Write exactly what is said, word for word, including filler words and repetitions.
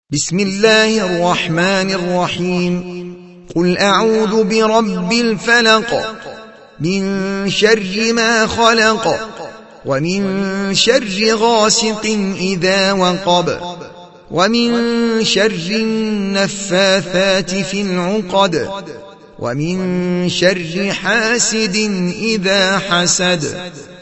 بسم الله الرحمن الرحيم. قل أعوذ برب الفلق من شر ما خلق ومن شر غاسق إذا وقب ومن شر النفاثات في العقد ومن شر حاسد إذا حسد.